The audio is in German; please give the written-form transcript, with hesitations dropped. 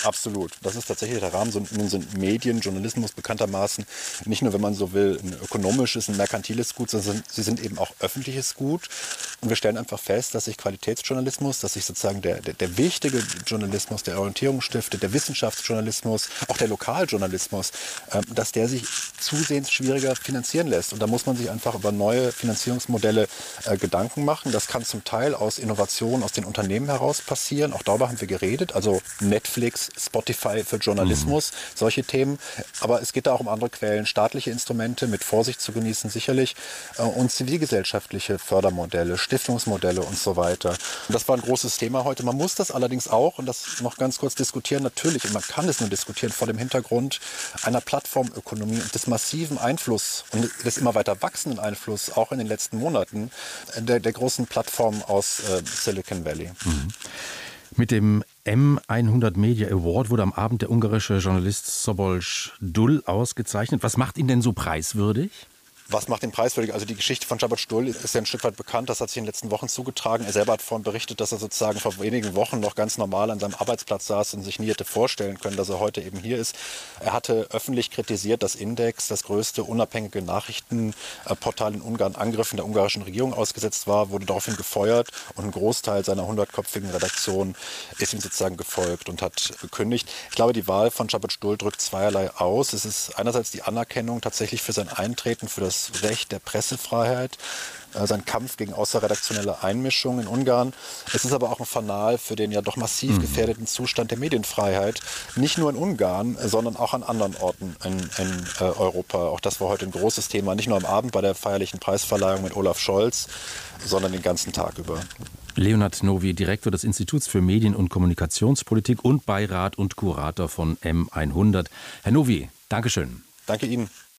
Absolut. Das ist tatsächlich der Rahmen. Nun sind Medien, Journalismus bekanntermaßen nicht nur, wenn man so will, ein ökonomisches, ein merkantiles Gut, sondern sie sind eben auch öffentliches Gut. Und wir stellen einfach fest, dass sich Qualitätsjournalismus, dass sich sozusagen der wichtige Journalismus, der Orientierung stiftet, der Wissenschaftsjournalismus, auch der Lokaljournalismus, dass der sich zusehends schwieriger finanzieren lässt. Und da muss man sich einfach über neue Finanzierungsmodelle Gedanken machen. Das kann zum Teil aus Innovationen aus den Unternehmen heraus passieren. Auch darüber haben wir geredet. Also Netflix, Spotify für Journalismus, solche Themen. Aber es geht da auch um andere Quellen, staatliche Instrumente mit Vorsicht zu genießen sicherlich und zivilgesellschaftliche Fördermodelle, Stiftungsmodelle und so weiter. Und das war ein großes Thema heute. Man muss das allerdings auch, und das noch ganz kurz diskutieren, natürlich, und man kann es nur diskutieren vor dem Hintergrund einer Plattformökonomie und des massiven Einflusses und des immer weiter wachsenden Einflusses, auch in den letzten Monaten, der großen Plattformen aus Silicon Valley. Mit dem M100 Media Award wurde am Abend der ungarische Journalist Szabolcs Dul ausgezeichnet. Was macht ihn denn so preiswürdig? Was macht den preiswürdig? Also die Geschichte von Szabolcs Dul ist ja ein Stück weit bekannt. Das hat sich in den letzten Wochen zugetragen. Er selber hat vorhin berichtet, dass er sozusagen vor wenigen Wochen noch ganz normal an seinem Arbeitsplatz saß und sich nie hätte vorstellen können, dass er heute eben hier ist. Er hatte öffentlich kritisiert, dass Index, das größte unabhängige Nachrichtenportal in Ungarn, Angriffen der ungarischen Regierung ausgesetzt war, wurde daraufhin gefeuert und ein Großteil seiner 100-köpfigen Redaktion ist ihm sozusagen gefolgt und hat gekündigt. Ich glaube, die Wahl von Szabolcs Dul drückt zweierlei aus. Es ist einerseits die Anerkennung tatsächlich für sein Eintreten, für das Recht der Pressefreiheit, sein Kampf gegen außerredaktionelle Einmischung in Ungarn. Es ist aber auch ein Fanal für den ja doch massiv gefährdeten Zustand der Medienfreiheit, nicht nur in Ungarn, sondern auch an anderen Orten in Europa. Auch das war heute ein großes Thema, nicht nur am Abend bei der feierlichen Preisverleihung mit Olaf Scholz, sondern den ganzen Tag über. Leonhard Novy, Direktor des Instituts für Medien- und Kommunikationspolitik und Beirat und Kurator von M100. Herr Novy, Dankeschön. Danke Ihnen.